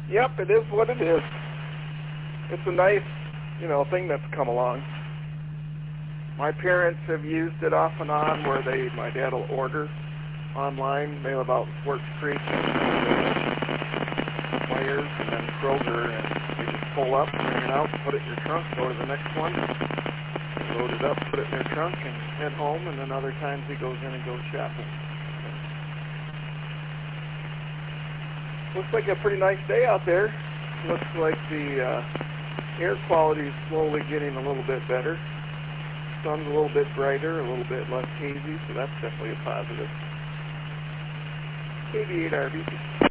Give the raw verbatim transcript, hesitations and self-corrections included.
Yep, it is what it is. It's a nice, you know, thing that's come along. My parents have used it off and on where they, my dad will order online. They live out in Fort Creek, Myers, and then Kroger, and they just pull up, bring it out, put it in your trunk, go to the next one, load it up, put it in their trunk, and head home, and then other times he goes in and goes shopping. Looks like a pretty nice day out there. Looks like the uh, air quality is slowly getting a little bit better. Sun's a little bit brighter, a little bit less hazy, so that's definitely a positive. K B eight R B C.